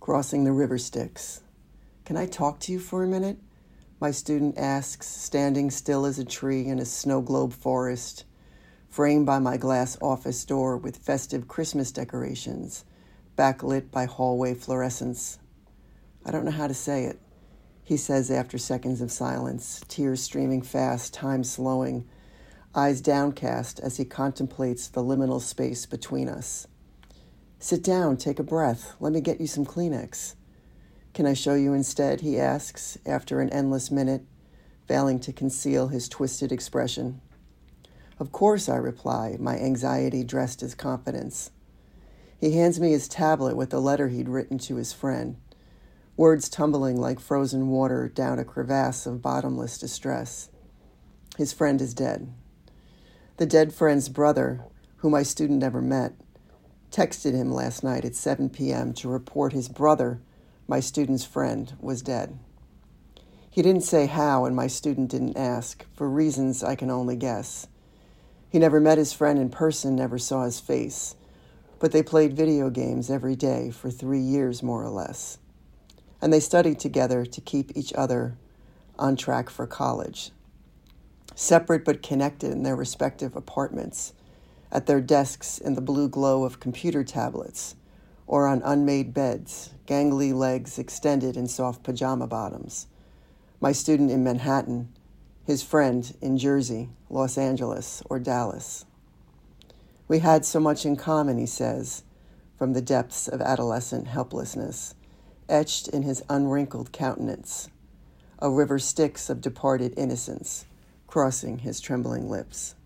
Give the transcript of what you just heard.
Crossing the river Styx. Can I talk to you for a minute? My student asks, standing still as a tree in a snow globe forest, framed by my glass office door with festive Christmas decorations, backlit by hallway fluorescence. I don't know how to say it, he says after seconds of silence, tears streaming fast, time slowing, eyes downcast as he contemplates the liminal space between us. Sit down, take a breath. Let me get you some Kleenex. Can I show you instead, he asks, after an endless minute, failing to conceal his twisted expression. Of course, I reply, my anxiety dressed as confidence. He hands me his tablet with the letter he'd written to his friend, words tumbling like frozen water down a crevasse of bottomless distress. His friend is dead. The dead friend's brother, whom my student never met, texted him last night at 7 p.m. to report his brother, my student's friend, was dead. He didn't say how, and my student didn't ask, for reasons I can only guess. He never met his friend in person, never saw his face, but they played video games every day for 3 years, more or less. And they studied together to keep each other on track for college. Separate but connected in their respective apartments, at their desks in the blue glow of computer tablets, or on unmade beds, gangly legs extended in soft pajama bottoms. My student in Manhattan, his friend in Jersey, Los Angeles, or Dallas. We had so much in common, he says, from the depths of adolescent helplessness, etched in his unwrinkled countenance, a river Styx of departed innocence, crossing his trembling lips.